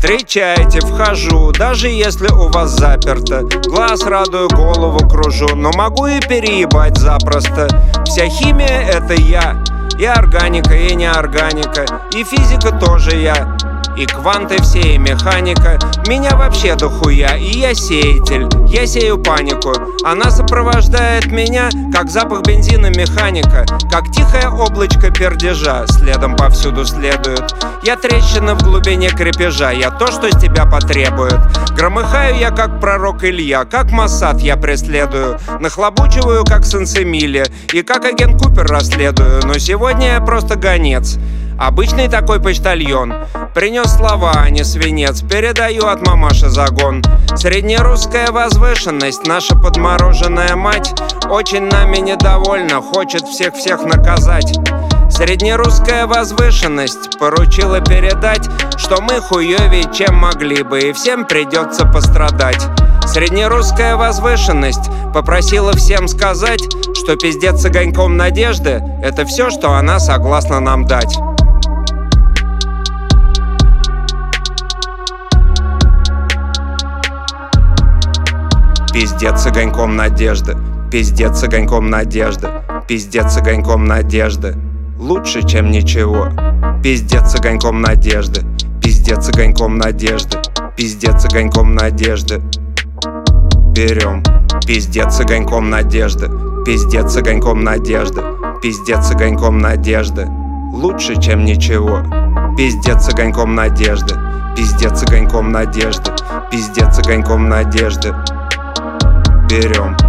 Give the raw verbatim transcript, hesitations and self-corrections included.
Встречайте, вхожу, даже если у вас заперто. Глаз радую, голову кружу, но могу и переебать запросто. Вся химия — это я, и органика, и неорганика, и физика тоже я, и кванты все, и механика. Меня вообще дохуя, и я сеятель. Я сею панику, она сопровождает меня, как запах бензина механика, как тихое облачко пердежа, следом повсюду следует. Я трещина в глубине крепежа, я то, что с тебя потребует. Громыхаю я, как пророк Илья, как Моссад я преследую. Нахлобучиваю, как Сенсемиле, и как агент Купер расследую. Но сегодня я просто гонец, обычный такой почтальон. Принес слова, а не свинец, передаю от мамаши загон. Среднерусская возвышенность, наша подмороженная мать, очень нами недовольна, хочет всех-всех наказать. Среднерусская возвышенность поручила передать, что мы хуёвее, чем могли бы, и всем придется пострадать. Среднерусская возвышенность попросила всем сказать, что пиздец с огоньком надежды — это все, что она согласна нам дать. Пиздец с огоньком надежды, пиздец с огоньком надежды, пиздец с огоньком надежды, лучше, чем ничего. Пиздец с огоньком надежды, пиздец с огоньком надежды, пиздец с огоньком надежды. Берем. Пиздец с огоньком надежды, пиздец с огоньком надежды, пиздец с огоньком надежды, лучше, чем ничего. Пиздец с огоньком надежды, пиздец с огоньком надежды, пиздец с огоньком надежды. Берем.